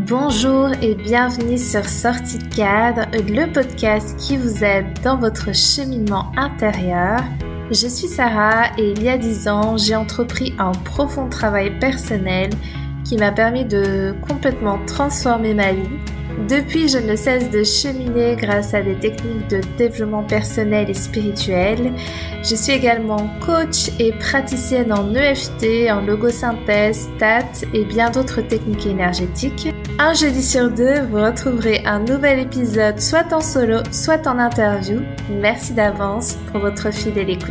Bonjour et bienvenue sur Sortie de cadre, le podcast qui vous aide dans votre cheminement intérieur. Je suis Sarah et il y a 10 ans, j'ai entrepris un profond travail personnel qui m'a permis de complètement transformer ma vie. Depuis, je ne cesse de cheminer grâce à des techniques de développement personnel et spirituel. Je suis également coach et praticienne en EFT, en logosynthèse, TAT et bien d'autres techniques énergétiques. Un jeudi sur deux, vous retrouverez un nouvel épisode soit en solo, soit en interview. Merci d'avance pour votre fidèle écoute.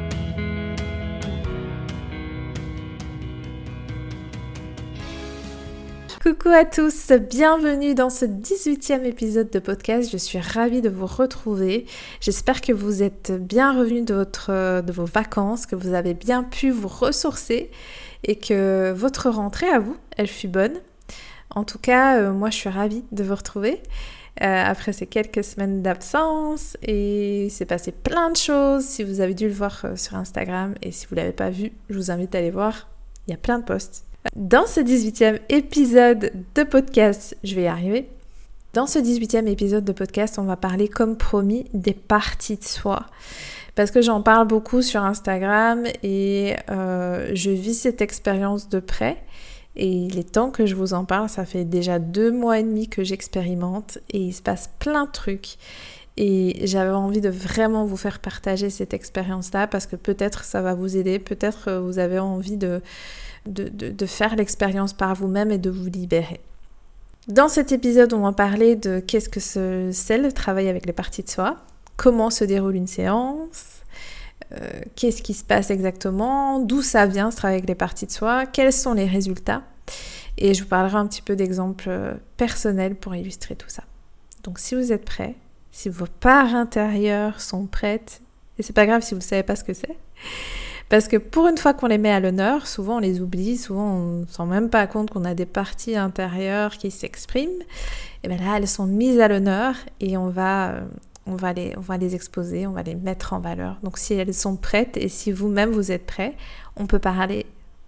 Coucou à tous, bienvenue dans ce 18e épisode de podcast. Je suis ravie de vous retrouver. J'espère que vous êtes bien revenus de vos vacances, que vous avez bien pu vous ressourcer et que votre rentrée à vous, elle fut bonne. En tout cas, moi je suis ravie de vous retrouver après ces quelques semaines d'absence et il s'est passé plein de choses. Si vous avez dû le voir sur Instagram et si vous ne l'avez pas vu, je vous invite à aller voir, il y a plein de posts. Dans ce 18e épisode de podcast, je vais y arriver. Dans ce 18e épisode de podcast, on va parler comme promis des parties de soi. Parce que j'en parle beaucoup sur Instagram et je vis cette expérience de près. Et il est temps que je vous en parle, ça fait déjà 2 mois et demi que j'expérimente et il se passe plein de trucs. Et j'avais envie de vraiment vous faire partager cette expérience-là parce que peut-être ça va vous aider, peut-être vous avez envie de faire l'expérience par vous-même et de vous libérer. Dans cet épisode, on va parler de qu'est-ce que c'est le travail avec les parties de soi, comment se déroule une séance, qu'est-ce qui se passe exactement, d'où ça vient ce travail avec les parties de soi, quels sont les résultats, et je vous parlerai un petit peu d'exemples personnels pour illustrer tout ça. Donc si vous êtes prêts, si vos parts intérieures sont prêtes, et c'est pas grave si vous ne savez pas ce que c'est, parce que pour une fois qu'on les met à l'honneur, souvent on les oublie, souvent on ne se rend même pas compte qu'on a des parties intérieures qui s'expriment. Et bien là, elles sont mises à l'honneur et on va les exposer, on va les mettre en valeur. Donc si elles sont prêtes et si vous-même vous êtes prêts, on peut partir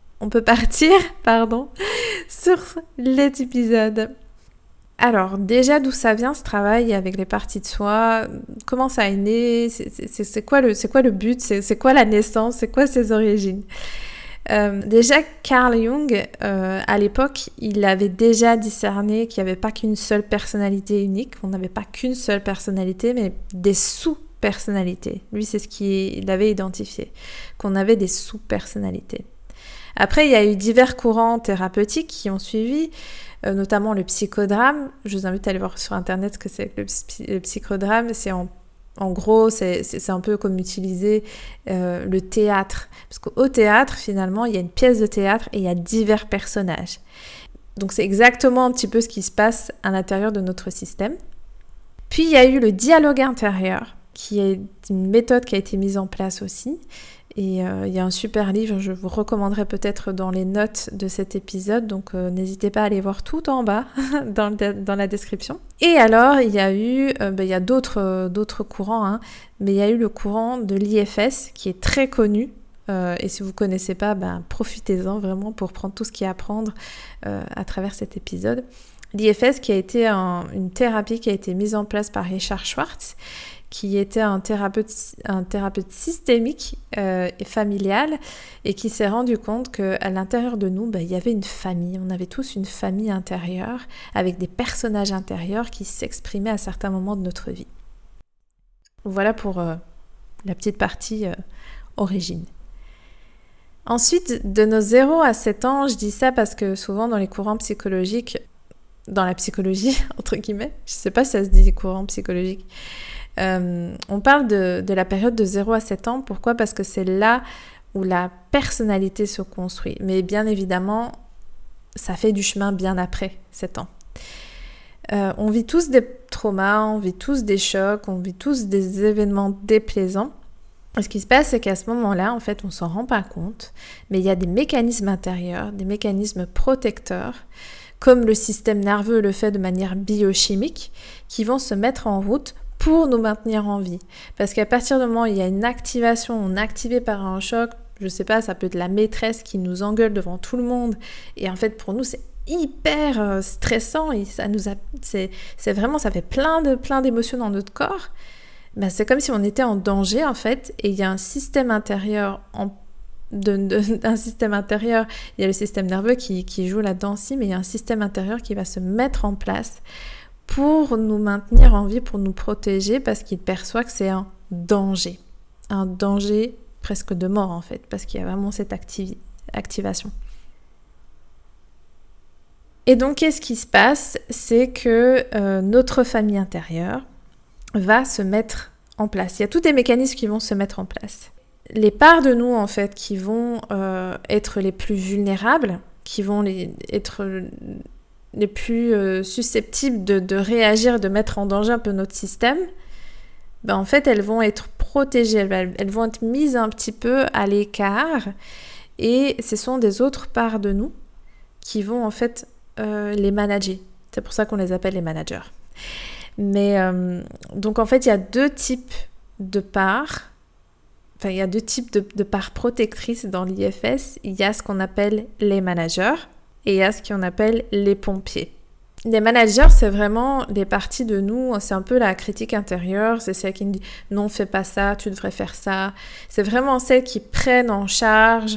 sur les épisodes. Alors, déjà, d'où ça vient ce travail avec les parties de soi? Comment ça est né? C'est quoi le but? C'est quoi la naissance? C'est quoi ses origines? Déjà, Carl Jung, à l'époque, il avait déjà discerné qu'il n'y avait pas qu'une seule personnalité unique. On n'avait pas qu'une seule personnalité, mais des sous-personnalités. Lui, c'est ce qu'il avait identifié, qu'on avait des sous-personnalités. Après, il y a eu divers courants thérapeutiques qui ont suivi, notamment le psychodrame. Je vous invite à aller voir sur internet ce que c'est que le psychodrame. C'est en gros, c'est un peu comme utiliser le théâtre. Parce qu'au théâtre, finalement, il y a une pièce de théâtre et il y a divers personnages. Donc c'est exactement un petit peu ce qui se passe à l'intérieur de notre système. Puis il y a eu le dialogue intérieur, qui est une méthode qui a été mise en place aussi. Et il y a un super livre, je vous recommanderai peut-être dans les notes de cet épisode, donc n'hésitez pas à aller voir tout en bas dans la description. Et alors, il y a eu, il y a d'autres courants, mais il y a eu le courant de l'IFS qui est très connu. Et si vous ne connaissez pas, profitez-en vraiment pour prendre tout ce qu'il y a à prendre à travers cet épisode. L'IFS qui a été une thérapie qui a été mise en place par Richard Schwartz, qui était un thérapeute systémique et familial et qui s'est rendu compte qu'à l'intérieur de nous, il y avait une famille. On avait tous une famille intérieure avec des personnages intérieurs qui s'exprimaient à certains moments de notre vie. Voilà pour la petite partie origine. Ensuite, de nos 0 à 7 ans, je dis ça parce que souvent dans les courants psychologiques, dans la psychologie, entre guillemets, je ne sais pas si ça se dit courant psychologique, on parle de la période de 0 à 7 ans. Pourquoi? Parce que c'est là où la personnalité se construit. Mais bien évidemment, ça fait du chemin bien après 7 ans. On vit tous des traumas, on vit tous des chocs, on vit tous des événements déplaisants. Et ce qui se passe, c'est qu'à ce moment-là, en fait, on ne s'en rend pas compte, mais il y a des mécanismes intérieurs, des mécanismes protecteurs, comme le système nerveux le fait de manière biochimique, qui vont se mettre en route pour nous maintenir en vie. Parce qu'à partir du moment où il y a une activation, on est activé par un choc, je sais pas, ça peut être la maîtresse qui nous engueule devant tout le monde. Et en fait, pour nous, c'est hyper stressant et c'est vraiment, ça fait plein d'émotions dans notre corps. Ben, c'est comme si on était en danger en fait, et il y a un système intérieur d'un système intérieur, il y a le système nerveux qui joue là-dedans aussi, mais il y a un système intérieur qui va se mettre en place pour nous maintenir en vie, pour nous protéger, parce qu'il perçoit que c'est un danger presque de mort en fait, parce qu'il y a vraiment cette activation. Et donc qu'est-ce qui se passe? C'est que notre famille intérieure va se mettre en place. Il y a tous des mécanismes qui vont se mettre en place. Les parts de nous, en fait, qui vont être les plus vulnérables, qui vont être les plus susceptibles de réagir, de mettre en danger un peu notre système, ben, en fait, elles vont être protégées, elles vont être mises un petit peu à l'écart, et ce sont des autres parts de nous qui vont, en fait, les manager. C'est pour ça qu'on les appelle les managers. Mais donc, en fait, il y a deux types de parts. Enfin, il y a deux types de parts protectrices dans l'IFS. Il y a ce qu'on appelle les managers et il y a ce qu'on appelle les pompiers. Les managers, c'est vraiment des parties de nous, c'est un peu la critique intérieure, c'est celle qui nous dit « non, fais pas ça, tu devrais faire ça ». C'est vraiment celles qui prennent en charge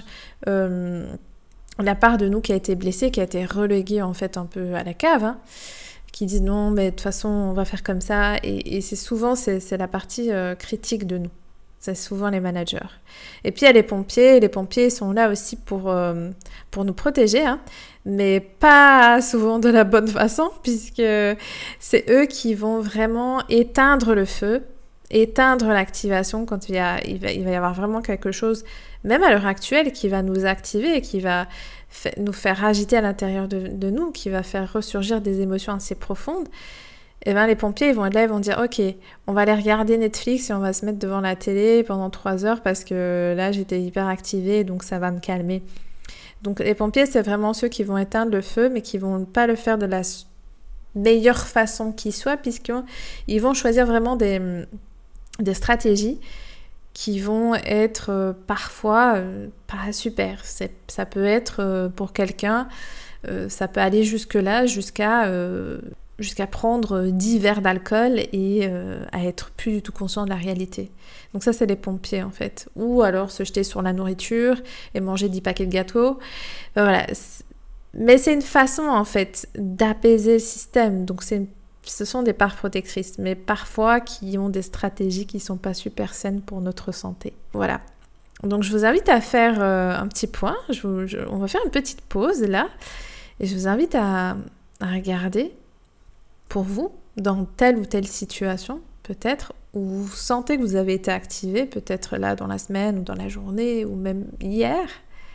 la part de nous qui a été blessée, qui a été reléguée en fait un peu à la cave, hein, qui dit « non, mais de toute façon, on va faire comme ça ». Et c'est souvent, c'est la partie critique de nous. C'est souvent les managers. Et puis il y a les pompiers. Les pompiers sont là aussi pour nous protéger, hein, mais pas souvent de la bonne façon, puisque c'est eux qui vont vraiment éteindre le feu, éteindre l'activation quand il va y avoir vraiment quelque chose, même à l'heure actuelle, qui va nous activer et qui va nous faire agiter à l'intérieur de nous, qui va faire ressurgir des émotions assez profondes. Et bien les pompiers, ils vont être là, ils vont dire « Ok, on va aller regarder Netflix et on va se mettre devant la télé pendant 3 heures parce que là, j'étais hyper activée, donc ça va me calmer. » Donc les pompiers, c'est vraiment ceux qui vont éteindre le feu, mais qui vont pas le faire de la meilleure façon qui soit, puisqu'ils vont choisir vraiment des stratégies qui vont être parfois pas super. Ça peut être pour quelqu'un, ça peut aller jusque-là, jusqu'à prendre 10 verres d'alcool et à être plus du tout conscient de la réalité. Donc ça, c'est les pompiers, en fait. Ou alors se jeter sur la nourriture et manger 10 paquets de gâteaux. Ben voilà. Mais c'est une façon, en fait, d'apaiser le système. Donc ce sont des parts protectrices, mais parfois qui ont des stratégies qui ne sont pas super saines pour notre santé. Voilà. Donc je vous invite à faire un petit point. On va faire une petite pause, là. Et je vous invite à regarder pour vous, dans telle ou telle situation, peut-être, où vous sentez que vous avez été activé, peut-être là dans la semaine ou dans la journée ou même hier,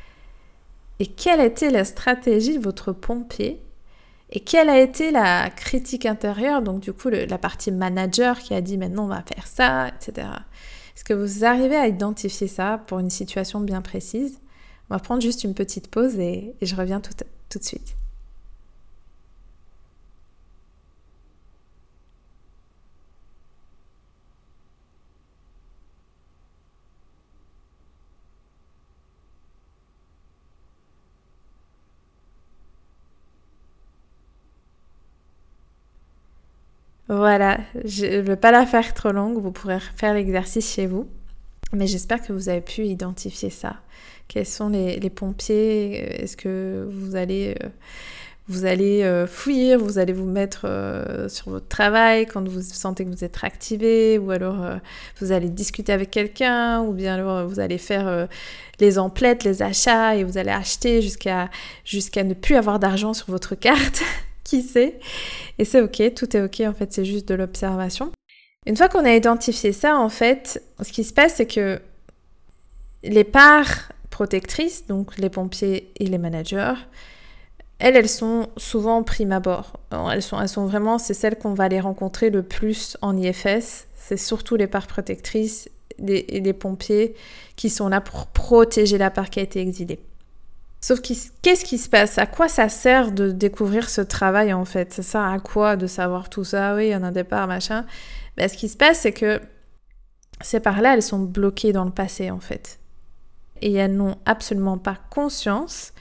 et quelle était la stratégie de votre pompier, et quelle a été la critique intérieure, donc du coup la partie manager qui a dit maintenant on va faire ça, etc. Est-ce que vous arrivez à identifier ça pour une situation bien précise? On va prendre juste une petite pause et je reviens tout de suite. Voilà, je ne vais pas la faire trop longue, vous pourrez faire l'exercice chez vous, mais j'espère que vous avez pu identifier ça. Quels sont les pompiers? Est-ce que vous allez fuir, vous allez vous mettre sur votre travail quand vous sentez que vous êtes activé, ou alors vous allez discuter avec quelqu'un, ou bien alors vous allez faire les emplettes, les achats, et vous allez acheter jusqu'à ne plus avoir d'argent sur votre carte. Qui sait? Et c'est ok, tout est ok, en fait, c'est juste de l'observation. Une fois qu'on a identifié ça, en fait, ce qui se passe, c'est que les parts protectrices, donc les pompiers et les managers, elles sont souvent prime abord. Elles sont vraiment, c'est celles qu'on va les rencontrer le plus en IFS. C'est surtout les parts protectrices et les pompiers qui sont là pour protéger la part qui a été exilée. Sauf qu'est-ce qui se passe? À quoi ça sert de découvrir ce travail, en fait? Ça sert à quoi de savoir tout ça? Oui, il y en a des parts, machin. Ben, ce qui se passe, c'est que ces parts-là, elles sont bloquées dans le passé, en fait. Et elles n'ont absolument pas conscience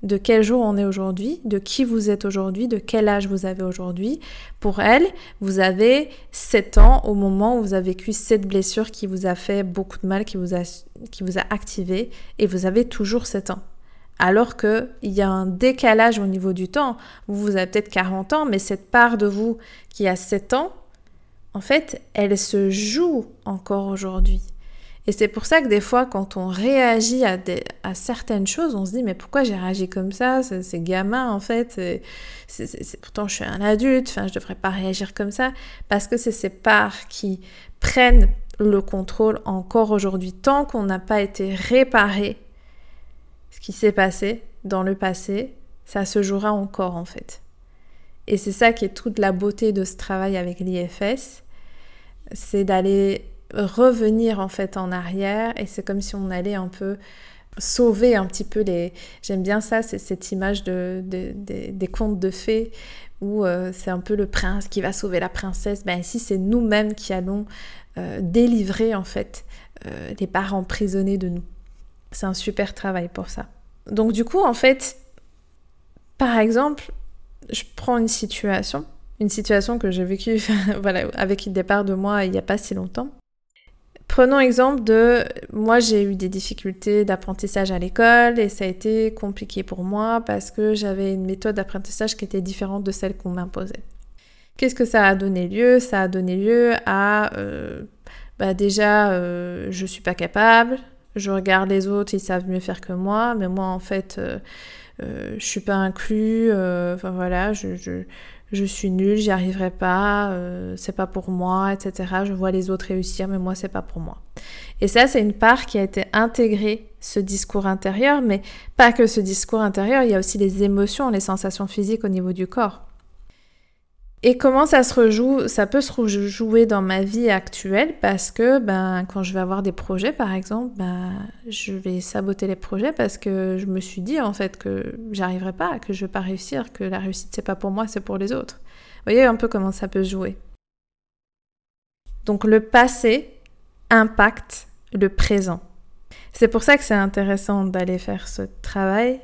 de quel jour on est aujourd'hui, de qui vous êtes aujourd'hui, de quel âge vous avez aujourd'hui. Pour elle, vous avez 7 ans au moment où vous avez vécu cette blessure qui vous a fait beaucoup de mal, qui vous a activé, et vous avez toujours 7 ans. Alors qu'il y a un décalage au niveau du temps. Vous avez peut-être 40 ans, mais cette part de vous qui a 7 ans, en fait, elle se joue encore aujourd'hui. Et c'est pour ça que des fois, quand on réagit à certaines choses, on se dit « Mais pourquoi j'ai réagi comme ça ? C'est gamin, en fait. Pourtant, je suis un adulte. Enfin, je ne devrais pas réagir comme ça. » Parce que c'est ces parts qui prennent le contrôle encore aujourd'hui. Tant qu'on n'a pas été réparé, ce qui s'est passé dans le passé, ça se jouera encore, en fait. Et c'est ça qui est toute la beauté de ce travail avec l'IFS. C'est d'aller revenir en fait en arrière, et c'est comme si on allait un peu sauver un petit peu les... J'aime bien ça, c'est cette image des contes de fées où c'est un peu le prince qui va sauver la princesse. Ben ici, c'est nous-mêmes qui allons délivrer en fait les parts emprisonnées de nous. C'est un super travail pour ça. Donc du coup, en fait, par exemple, je prends une situation que j'ai vécue voilà, avec une départ de moi il n'y a pas si longtemps. Prenons exemple de, moi j'ai eu des difficultés d'apprentissage à l'école et ça a été compliqué pour moi parce que j'avais une méthode d'apprentissage qui était différente de celle qu'on m'imposait. Qu'est-ce que ça a donné lieu ? Ça a donné lieu à, déjà, je suis pas capable, je regarde les autres, ils savent mieux faire que moi, mais moi en fait, je suis pas inclus, voilà, je suis nulle, j'y arriverai pas, c'est pas pour moi, etc. Je vois les autres réussir, mais moi, c'est pas pour moi. Et ça, c'est une part qui a été intégrée, ce discours intérieur, mais pas que ce discours intérieur, il y a aussi les émotions, les sensations physiques au niveau du corps. Et comment ça se rejoue ? Ça peut se rejouer dans ma vie actuelle parce que quand je vais avoir des projets, par exemple, je vais saboter les projets parce que je me suis dit en fait que j'arriverai pas, que je vais pas réussir, que la réussite c'est pas pour moi, c'est pour les autres. Vous voyez un peu comment ça peut se jouer. Donc le passé impacte le présent. C'est pour ça que c'est intéressant d'aller faire ce travail,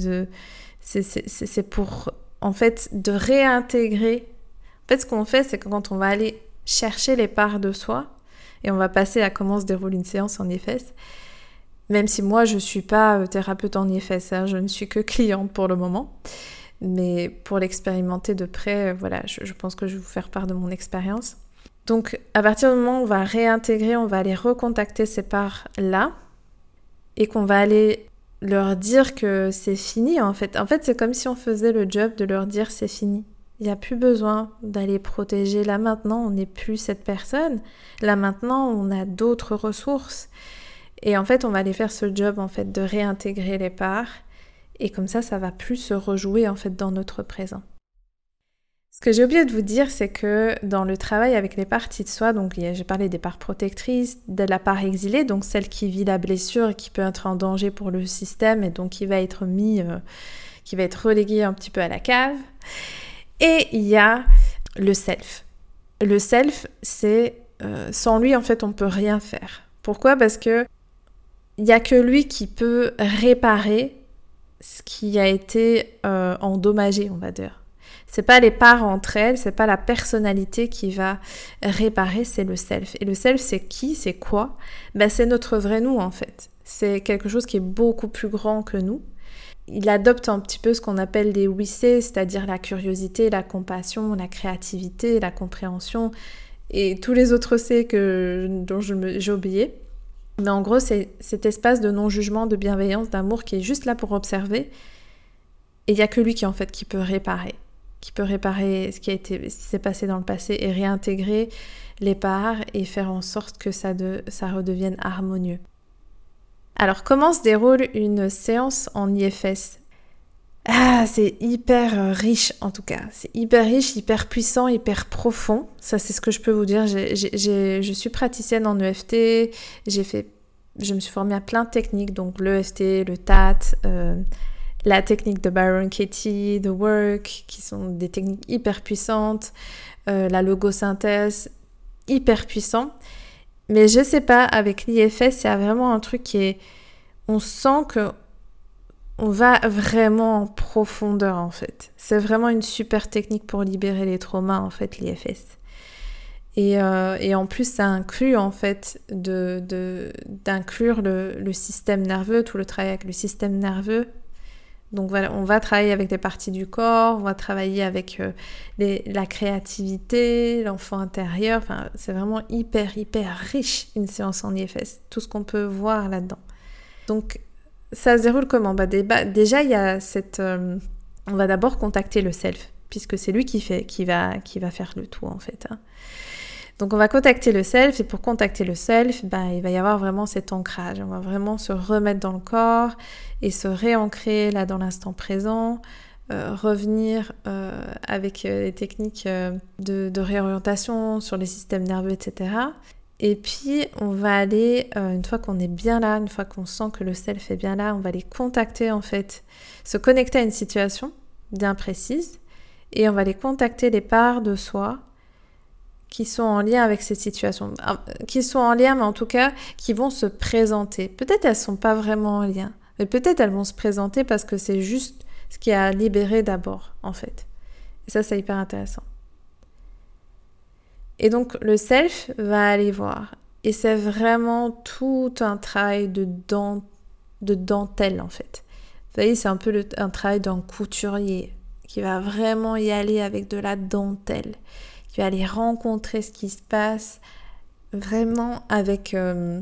c'est pour en fait de réintégrer. En fait, ce qu'on fait, c'est que quand on va aller chercher les parts de soi, et on va passer à comment se déroule une séance en IFS, même si moi, je ne suis pas thérapeute en IFS, je ne suis que cliente pour le moment, mais pour l'expérimenter de près, voilà, je pense que je vais vous faire part de mon expérience. Donc, à partir du moment où on va réintégrer, on va aller recontacter ces parts-là, et qu'on va aller leur dire que c'est fini, en fait. En fait, c'est comme si on faisait le job de leur dire c'est fini. Il n'y a plus besoin d'aller protéger. Là maintenant, on n'est plus cette personne. Là maintenant, on a d'autres ressources. Et en fait, on va aller faire ce job en fait de réintégrer les parts. Et comme ça va plus se rejouer en fait dans notre présent. Ce que j'ai oublié de vous dire, c'est que dans le travail avec les parties de soi, donc j'ai parlé des parts protectrices, de la part exilée, donc celle qui vit la blessure et qui peut être en danger pour le système et donc qui va être qui va être reléguée un petit peu à la cave. Et il y a le self. Le self, c'est sans lui, en fait, on ne peut rien faire. Pourquoi ? Parce que il n'y a que lui qui peut réparer ce qui a été endommagé, on va dire. C'est pas les parts entre elles, c'est pas la personnalité qui va réparer, c'est le self. Et le self, c'est qui ? C'est quoi ? C'est notre vrai nous, en fait. C'est quelque chose qui est beaucoup plus grand que nous. Il adopte un petit peu ce qu'on appelle les 8C, c'est-à-dire la curiosité, la compassion, la créativité, la compréhension et tous les autres C dont j'ai oublié. Mais en gros, c'est cet espace de non-jugement, de bienveillance, d'amour qui est juste là pour observer. Et il n'y a que lui qui peut réparer ce qui s'est passé dans le passé et réintégrer les parts et faire en sorte que ça redevienne harmonieux. Alors, comment se déroule une séance en IFS ? C'est hyper riche en tout cas. C'est hyper riche, hyper puissant, hyper profond. Ça, c'est ce que je peux vous dire. Je suis praticienne en EFT. Je me suis formée à plein de techniques, donc l'EFT, le TAT, la technique de Byron Katie, The Work, qui sont des techniques hyper puissantes, la logosynthèse, hyper puissant. Mais je sais pas, avec l'IFS, il y a vraiment un truc on sent que on va vraiment en profondeur en fait. C'est vraiment une super technique pour libérer les traumas en fait, l'IFS. Et en plus, ça inclut en fait d'inclure le système nerveux, tout le travail avec le système nerveux. Donc voilà, on va travailler avec les parties du corps, on va travailler avec la créativité, l'enfant intérieur. Enfin, c'est vraiment hyper riche une séance en IFS, tout ce qu'on peut voir là-dedans. Donc ça se déroule comment ? Déjà, il y a on va d'abord contacter le self, puisque c'est lui qui va faire le tout en fait. Donc on va contacter le self, et pour contacter le self, il va y avoir vraiment cet ancrage. On va vraiment se remettre dans le corps et se réancrer là dans l'instant présent, revenir avec les techniques de réorientation sur les systèmes nerveux, etc. Et puis on va aller, une fois qu'on est bien là, une fois qu'on sent que le self est bien là, on va aller contacter en fait, se connecter à une situation bien précise, et on va aller contacter les parts de soi qui sont en lien avec ces situations, qui sont en lien, mais en tout cas, qui vont se présenter. Peut-être elles ne sont pas vraiment en lien, mais peut-être elles vont se présenter parce que c'est juste ce qui a libéré d'abord, en fait. Et ça, c'est hyper intéressant. Et donc, le self va aller voir. Et c'est vraiment tout un travail de dentelle, en fait. Vous voyez, c'est un peu un travail d'un couturier qui va vraiment y aller avec de la dentelle. Tu vas aller rencontrer ce qui se passe vraiment avec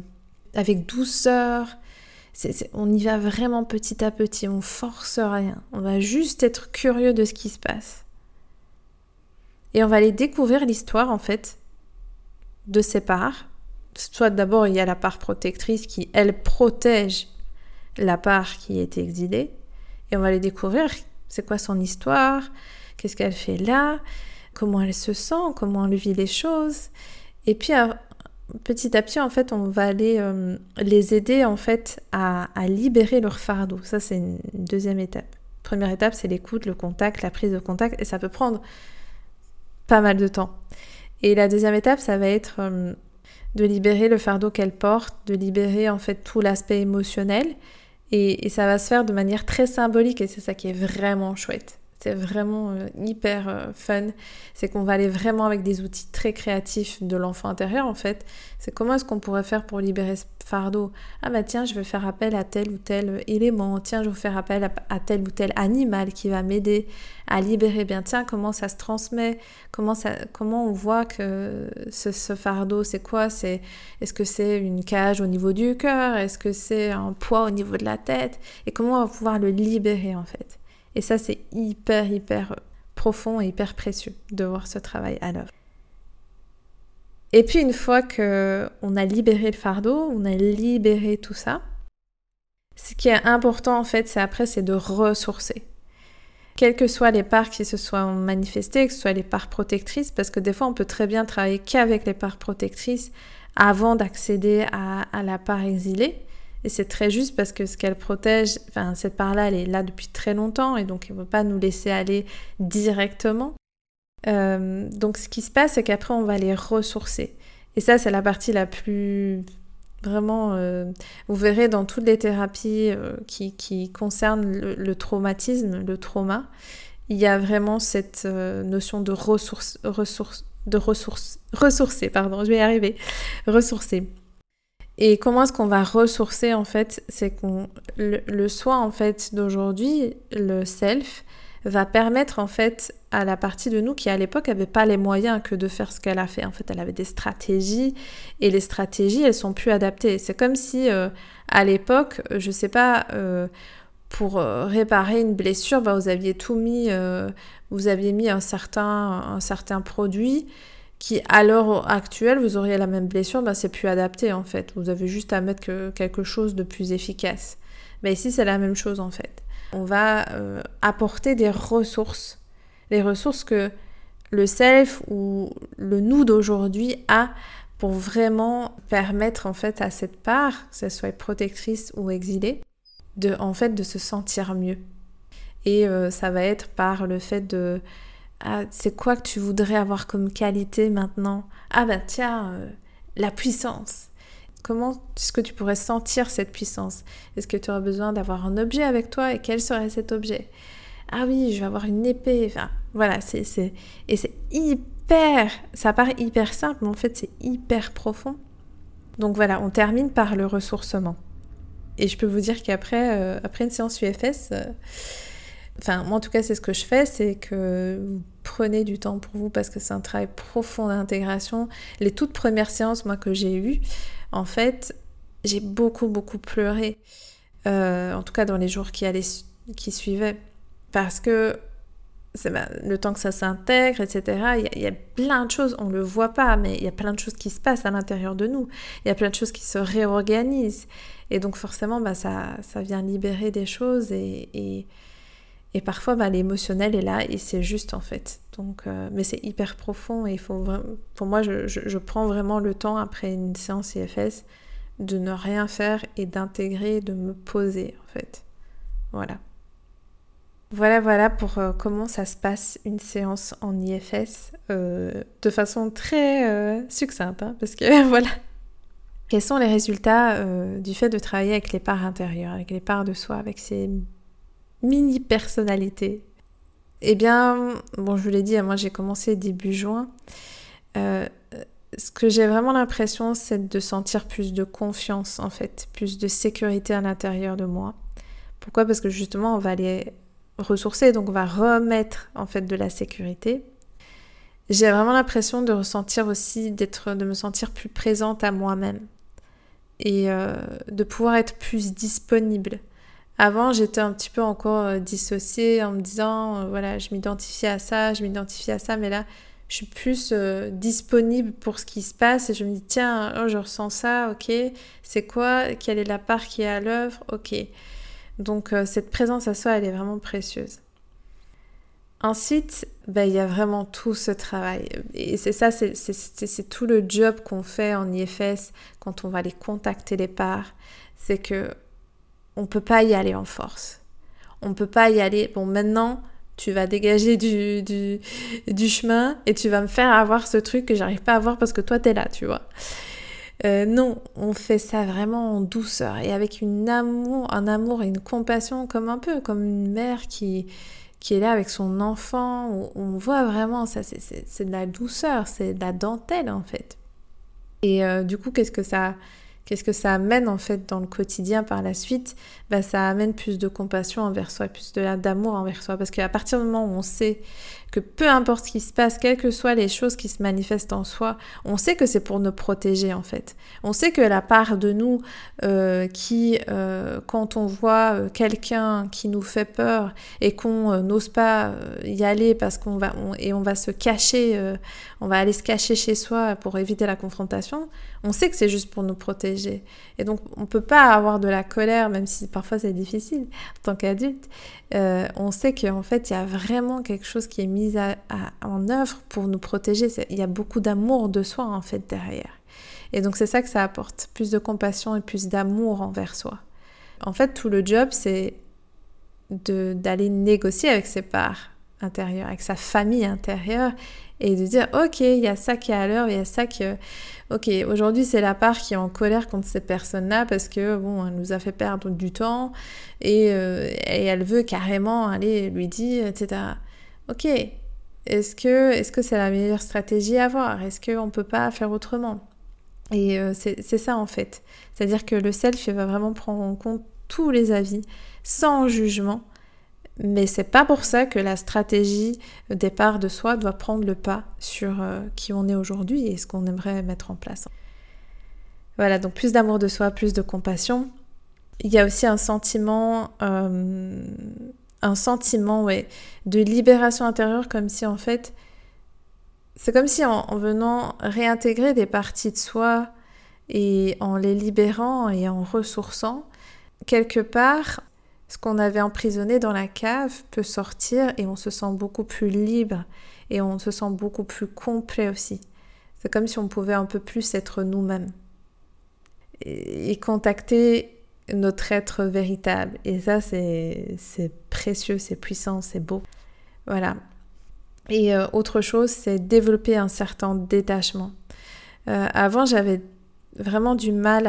douceur. On y va vraiment petit à petit, on force rien. On va juste être curieux de ce qui se passe. Et on va aller découvrir l'histoire en fait de ces parts. Soit d'abord il y a la part protectrice qui, elle, protège la part qui est exilée. Et on va aller découvrir c'est quoi son histoire, qu'est-ce qu'elle fait là, comment elle se sent, comment elle vit les choses. Et puis, petit à petit, en fait, on va aller les aider, en fait, à libérer leur fardeau. Ça, c'est une deuxième étape. Première étape, c'est l'écoute, le contact, la prise de contact, et ça peut prendre pas mal de temps. Et la deuxième étape, ça va être de libérer le fardeau qu'elle porte, de libérer, en fait, tout l'aspect émotionnel, et ça va se faire de manière très symbolique, et c'est ça qui est vraiment chouette. C'est vraiment hyper fun. C'est qu'on va aller vraiment avec des outils très créatifs de l'enfant intérieur, en fait. C'est comment est-ce qu'on pourrait faire pour libérer ce fardeau ? Ah bah tiens, je vais faire appel à tel ou tel élément. Tiens, je vais faire appel à tel ou tel animal qui va m'aider à libérer. Bien, tiens, comment ça se transmet ? Comment on voit que ce fardeau, c'est quoi ? Est-ce que c'est une cage au niveau du cœur ? Est-ce que c'est un poids au niveau de la tête ? Et comment on va pouvoir le libérer, en fait ? Et ça, c'est hyper profond et hyper précieux de voir ce travail à l'œuvre. Et puis, une fois qu'on a libéré le fardeau, on a libéré tout ça, ce qui est important, en fait, c'est de ressourcer. Quelles que soient les parts qui se soient manifestées, que ce soit les parts protectrices, parce que des fois, on peut très bien travailler qu'avec les parts protectrices avant d'accéder à la part exilée. Et c'est très juste parce que ce qu'elle protège, cette part-là, elle est là depuis très longtemps et donc elle ne veut pas nous laisser aller directement. Donc ce qui se passe, c'est qu'après, on va les ressourcer. Et ça, c'est la partie la plus... Vraiment, vous verrez dans toutes les thérapies qui concernent le traumatisme, le trauma, il y a vraiment cette notion de ressourcer, je vais y arriver, ressourcer. Et comment est-ce qu'on va ressourcer, en fait, c'est le soi, en fait, d'aujourd'hui, le self, va permettre, en fait, à la partie de nous qui, à l'époque, n'avait pas les moyens que de faire ce qu'elle a fait. En fait, elle avait des stratégies, et les stratégies, elles sont plus adaptées. C'est comme si, à l'époque, je sais pas, pour réparer une blessure, vous aviez tout mis, vous aviez mis un certain produit, qui à l'heure actuelle, vous auriez la même blessure, c'est plus adapté en fait. Vous avez juste à mettre quelque chose de plus efficace. Mais ici, c'est la même chose en fait. On va apporter des ressources. Les ressources que le self ou le nous d'aujourd'hui a pour vraiment permettre en fait à cette part, que ce soit protectrice ou exilée, de se sentir mieux. Et ça va être par le fait de... c'est quoi que tu voudrais avoir comme qualité maintenant ? Ah tiens, la puissance. comment est-ce que tu pourrais sentir cette puissance? Est-ce que tu auras besoin d'avoir un objet avec toi et quel serait cet objet? Ah oui, je vais avoir une épée. Enfin, voilà, et c'est hyper, ça paraît hyper simple, mais en fait c'est hyper profond. Donc voilà, on termine par le ressourcement. Et je peux vous dire qu'après après une séance UFS, enfin moi en tout cas c'est ce que je fais, c'est que vous prenez du temps pour vous parce que c'est un travail profond d'intégration. Les toutes premières séances moi que j'ai eues, en fait, j'ai beaucoup pleuré, en tout cas dans les jours qui suivaient, parce que le temps que ça s'intègre, etc. Il y a plein de choses, on le voit pas, mais il y a plein de choses qui se passent à l'intérieur de nous. Il y a plein de choses qui se réorganisent. Et donc forcément, ça vient libérer des choses et parfois, l'émotionnel est là et c'est juste en fait. Donc, mais c'est hyper profond et il faut vraiment, pour moi, je prends vraiment le temps après une séance IFS de ne rien faire et d'intégrer, de me poser en fait. Voilà. Voilà pour comment ça se passe une séance en IFS de façon très succincte, hein, parce que voilà. Quels sont les résultats du fait de travailler avec les parts intérieures, avec les parts de soi, avec ces mini-personnalités? Eh bien, bon, je vous l'ai dit, moi j'ai commencé début juin. Ce que j'ai vraiment l'impression, c'est de sentir plus de confiance en fait, plus de sécurité à l'intérieur de moi. Pourquoi ? Parce que justement, on va aller ressourcer, donc on va remettre en fait de la sécurité. J'ai vraiment l'impression de ressentir aussi, de me sentir plus présente à moi-même et de pouvoir être plus disponible. Avant, j'étais un petit peu encore dissociée en me disant, voilà, je m'identifie à ça, mais là, je suis plus disponible pour ce qui se passe et je me dis, tiens, je ressens ça, ok, c'est quoi ? Quelle est la part qui est à l'œuvre ? Ok. Donc cette présence à soi, elle est vraiment précieuse. Ensuite, il y a vraiment tout ce travail. Et c'est ça, c'est tout le job qu'on fait en IFS quand on va aller contacter les parts. C'est que on peut pas y aller en force. On peut pas y aller... Bon, maintenant, tu vas dégager du chemin et tu vas me faire avoir ce truc que j'arrive pas à avoir parce que toi, t'es là, tu vois. Non, on fait ça vraiment en douceur et avec un amour et une compassion comme une mère qui est là avec son enfant. On voit vraiment ça, c'est de la douceur, c'est de la dentelle en fait. Et du coup, qu'est-ce que ça amène en fait dans le quotidien par la suite ? Ça amène plus de compassion envers soi, plus d'amour envers soi. Parce qu'à partir du moment où on sait que peu importe ce qui se passe, quelles que soient les choses qui se manifestent en soi, on sait que c'est pour nous protéger en fait. On sait que la part de nous qui, quand on voit quelqu'un qui nous fait peur et qu'on n'ose pas y aller parce on va se cacher, on va aller se cacher chez soi pour éviter la confrontation, on sait que c'est juste pour nous protéger. Et donc on peut pas avoir de la colère, même si parfois c'est difficile en tant qu'adulte. On sait qu'en fait il y a vraiment quelque chose qui est mis en œuvre pour nous protéger. Il y a beaucoup d'amour de soi en fait derrière. Et donc c'est ça que ça apporte, plus de compassion et plus d'amour envers soi. En fait tout le job c'est d'aller négocier avec ses parts intérieures, avec sa famille intérieure et de dire ok, il y a ça qui est à l'heure, il y a ça qui... Ok, aujourd'hui c'est la part qui est en colère contre ces personnes-là parce que bon, elle nous a fait perdre du temps et elle veut carrément aller lui dire, etc. Ok, est-ce que c'est la meilleure stratégie à avoir ? Est-ce qu'on peut pas faire autrement ? Et c'est ça en fait. C'est-à-dire que le self il va vraiment prendre en compte tous les avis, sans jugement. Mais c'est pas pour ça que la stratégie des parts de soi doit prendre le pas sur qui on est aujourd'hui et ce qu'on aimerait mettre en place. Voilà, donc plus d'amour de soi, plus de compassion. Il y a aussi un sentiment de libération intérieure, comme si en fait, c'est comme si en venant réintégrer des parties de soi et en les libérant et en ressourçant, quelque part, ce qu'on avait emprisonné dans la cave peut sortir et on se sent beaucoup plus libre et on se sent beaucoup plus complet aussi. C'est comme si on pouvait un peu plus être nous-mêmes et contacter notre être véritable. Et ça, c'est précieux, c'est puissant, c'est beau. Voilà. Et autre chose, c'est développer un certain détachement. Avant, j'avais vraiment du mal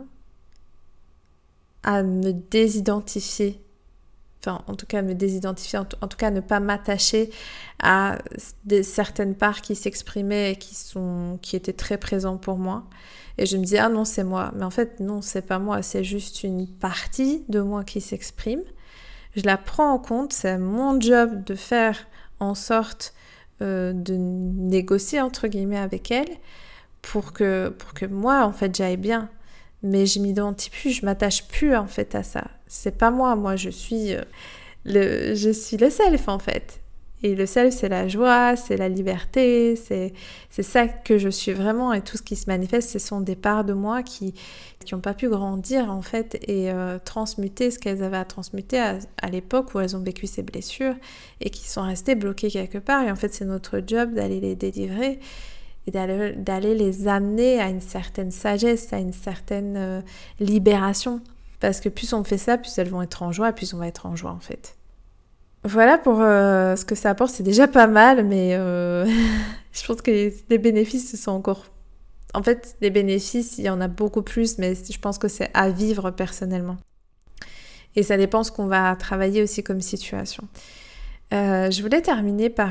à me désidentifier. Enfin, en tout cas, me désidentifier, en tout cas, ne pas m'attacher à certaines parts qui s'exprimaient et qui étaient très présentes pour moi. Et je me dis, ah non, c'est moi. Mais en fait, non, c'est pas moi, c'est juste une partie de moi qui s'exprime. Je la prends en compte, c'est mon job de faire en sorte de négocier, entre guillemets, avec elle pour que moi, en fait, j'aille bien. Mais je m'identifie plus, je m'attache plus, en fait, à ça. C'est pas moi, je suis le self, en fait. Et le self, c'est la joie, c'est la liberté, c'est ça que je suis vraiment. Et tout ce qui se manifeste, ce sont des parts de moi qui n'ont pas pu grandir, en fait, et transmuter ce qu'elles avaient à transmuter à l'époque où elles ont vécu ces blessures et qui sont restées bloquées quelque part. Et en fait, c'est notre job d'aller les délivrer et d'aller les amener à une certaine sagesse, à une certaine libération. Parce que plus on fait ça, plus elles vont être en joie, plus on va être en joie, en fait. Voilà pour ce que ça apporte, c'est déjà pas mal, mais je pense que les bénéfices sont encore... En fait, les bénéfices, il y en a beaucoup plus, mais je pense que c'est à vivre personnellement. Et ça dépend ce qu'on va travailler aussi comme situation. Je voulais terminer par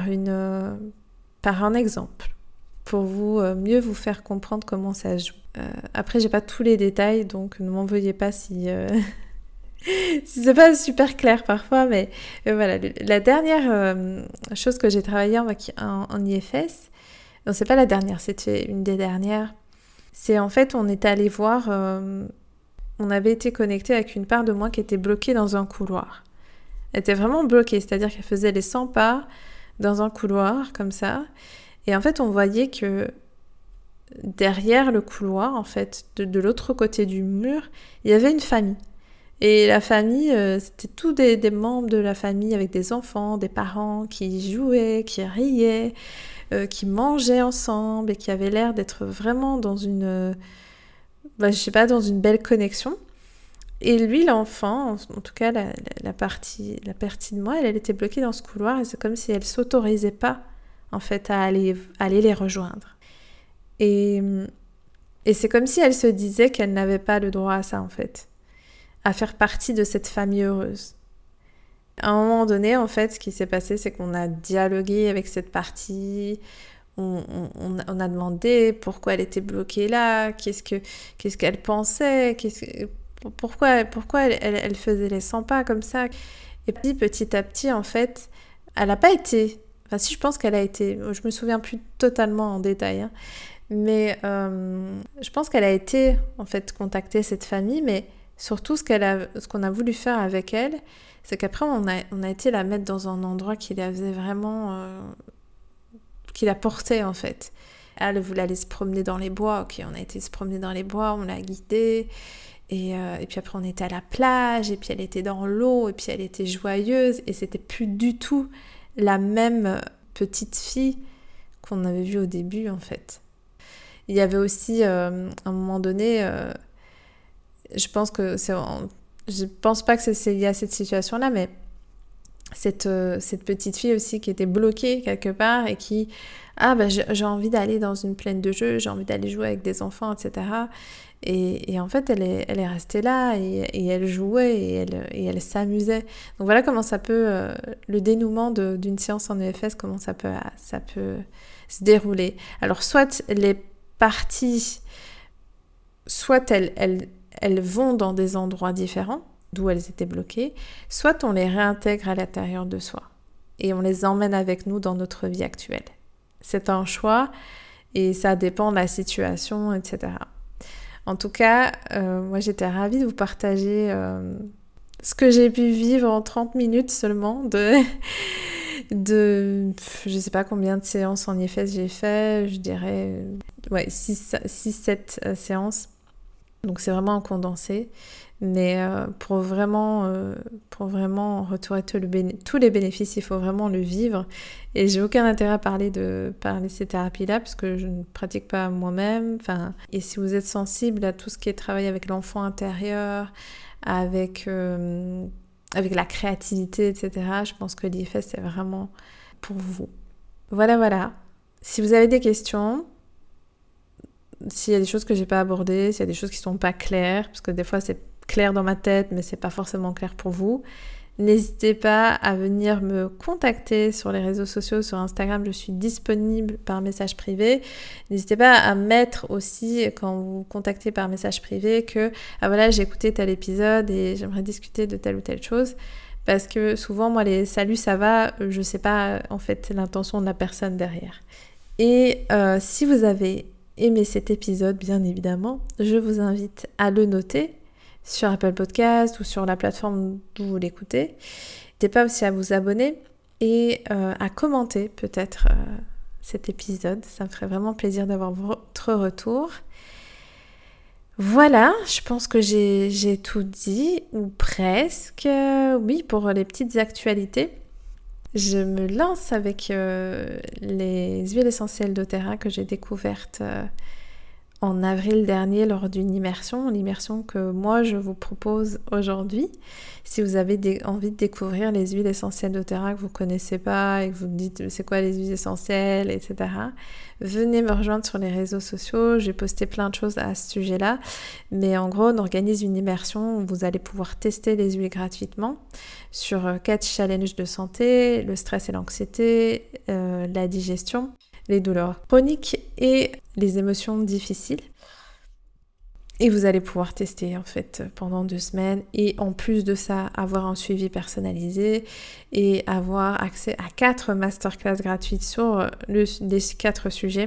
un exemple, pour mieux vous faire comprendre comment ça se joue. Après, j'ai pas tous les détails, donc ne m'en veuillez pas si... si c'est pas super clair parfois, mais voilà. La dernière chose que j'ai travaillée en IFS, non, c'est pas la dernière, c'était une des dernières. C'est en fait, on est allé voir, on avait été connecté avec une part de moi qui était bloquée dans un couloir. Elle était vraiment bloquée, c'est-à-dire qu'elle faisait les 100 pas dans un couloir, comme ça. Et en fait, on voyait que derrière le couloir, en fait, de l'autre côté du mur, il y avait une famille. Et la famille, c'était tous des membres de la famille avec des enfants, des parents qui jouaient, qui riaient, qui mangeaient ensemble et qui avaient l'air d'être vraiment dans dans une belle connexion. Et lui, l'enfant, en tout cas la partie de moi, elle était bloquée dans ce couloir et c'est comme si elle s'autorisait pas, en fait, à aller les rejoindre. Et c'est comme si elle se disait qu'elle n'avait pas le droit à ça, en fait, à faire partie de cette famille heureuse. À un moment donné, en fait, ce qui s'est passé, c'est qu'on a dialogué avec cette partie, on a demandé pourquoi elle était bloquée là, qu'est-ce qu'elle pensait, pourquoi elle faisait les 100 pas comme ça. Et puis, petit à petit, en fait, elle n'a pas été... Enfin, si, je pense qu'elle a été... Je me souviens plus totalement en détail, hein, mais je pense qu'elle a été, en fait, contacter cette famille, mais surtout, ce qu'on a voulu faire avec elle, c'est qu'après, on a été la mettre dans un endroit qui la faisait vraiment... qui la portait, en fait. Elle voulait aller se promener dans les bois. Ok, on a été se promener dans les bois, on l'a guidée. Et puis après, on était à la plage, et puis elle était dans l'eau, et puis elle était joyeuse. Et c'était plus du tout la même petite fille qu'on avait vue au début, en fait. Il y avait aussi, à un moment donné... je pense pas que c'est lié à cette situation-là, mais cette petite fille aussi qui était bloquée quelque part et qui j'ai envie d'aller dans une plaine de jeux, j'ai envie d'aller jouer avec des enfants, etc. Et en fait, elle est restée là et elle jouait et elle s'amusait. Donc voilà comment ça peut, le dénouement d'une séance en EFS, comment ça peut se dérouler. Alors soit les parties, soit elles vont dans des endroits différents, d'où elles étaient bloquées, soit on les réintègre à l'intérieur de soi et on les emmène avec nous dans notre vie actuelle. C'est un choix et ça dépend de la situation, etc. En tout cas, moi j'étais ravie de vous partager ce que j'ai pu vivre en 30 minutes seulement je sais pas combien de séances en IFS j'ai fait, je dirais 6-7 séances. Donc c'est vraiment un condensé, mais pour vraiment retrouver tous les bénéfices, il faut vraiment le vivre. Et j'ai aucun intérêt à parler de ces thérapies-là, parce que je ne pratique pas moi-même. Et si vous êtes sensible à tout ce qui est travail avec l'enfant intérieur, avec la créativité, etc., je pense que l'IFS, c'est vraiment pour vous. Voilà. Si vous avez des questions, s'il y a des choses que j'ai pas abordées, s'il y a des choses qui sont pas claires, parce que des fois c'est clair dans ma tête, mais c'est pas forcément clair pour vous, n'hésitez pas à venir me contacter sur les réseaux sociaux, sur Instagram, je suis disponible par message privé. N'hésitez pas à mettre aussi, quand vous vous contactez par message privé, que ah voilà, j'ai écouté tel épisode et j'aimerais discuter de telle ou telle chose. Parce que souvent, moi, les salut, ça va, je sais pas en fait l'intention de la personne derrière. Et si vous avez aimé cet épisode, bien évidemment, je vous invite à le noter sur Apple Podcast ou sur la plateforme d'où vous l'écoutez. N'hésitez pas aussi à vous abonner et à commenter peut-être cet épisode. Ça me ferait vraiment plaisir d'avoir votre retour. Voilà, je pense que j'ai tout dit, ou presque. Oui, pour les petites actualités. Je me lance avec les huiles essentielles doTERRA que j'ai découvertes en avril dernier lors d'une immersion, l'immersion que moi je vous propose aujourd'hui. Si vous avez envie de découvrir les huiles essentielles doTERRA que vous ne connaissez pas et que vous me dites c'est quoi les huiles essentielles, etc., venez me rejoindre sur les réseaux sociaux. J'ai posté plein de choses à ce sujet-là. Mais en gros, on organise une immersion où vous allez pouvoir tester les huiles gratuitement sur 4 challenges de santé, le stress et l'anxiété, la digestion, les douleurs chroniques et les émotions difficiles. Et vous allez pouvoir tester en fait pendant 2 semaines et en plus de ça avoir un suivi personnalisé et avoir accès à 4 masterclass gratuites sur les 4 sujets.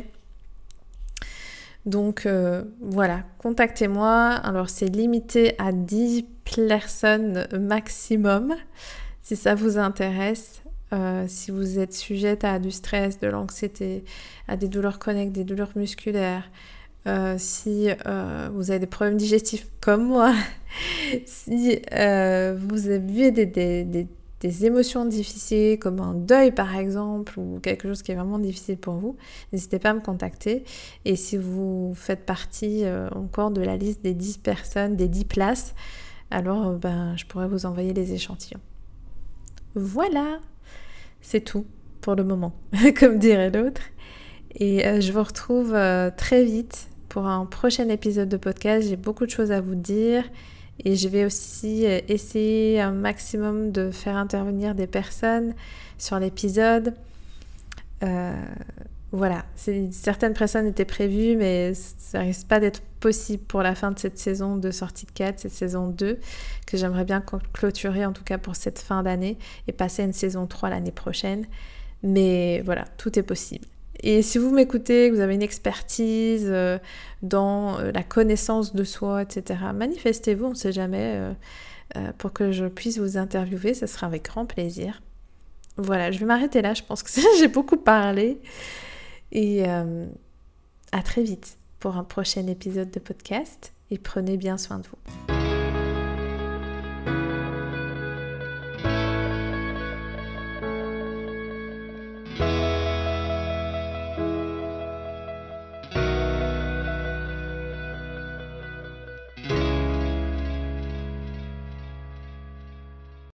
Donc voilà, contactez-moi. Alors c'est limité à 10 personnes maximum si ça vous intéresse. Si vous êtes sujette à du stress, de l'anxiété, à des douleurs chroniques, des douleurs musculaires, si vous avez des problèmes digestifs comme moi, si vous avez des émotions difficiles comme un deuil par exemple ou quelque chose qui est vraiment difficile pour vous, n'hésitez pas à me contacter. Et si vous faites partie encore de la liste des 10 personnes, des 10 places, alors je pourrais vous envoyer les échantillons. Voilà, c'est tout pour le moment, comme dirait l'autre. Et je vous retrouve très vite pour un prochain épisode de podcast. J'ai beaucoup de choses à vous dire et je vais aussi essayer un maximum de faire intervenir des personnes sur l'épisode. Voilà, certaines personnes étaient prévues, mais ça risque pas d'être possible pour la fin de cette saison de sortie de 4, cette saison 2, que j'aimerais bien clôturer en tout cas pour cette fin d'année et passer à une saison 3 l'année prochaine. Mais voilà, tout est possible. Et si vous m'écoutez, que vous avez une expertise dans la connaissance de soi, etc., manifestez-vous, on ne sait jamais, pour que je puisse vous interviewer, ce sera avec grand plaisir. Voilà, je vais m'arrêter là, je pense que j'ai beaucoup parlé. Et à très vite pour un prochain épisode de podcast et prenez bien soin de vous.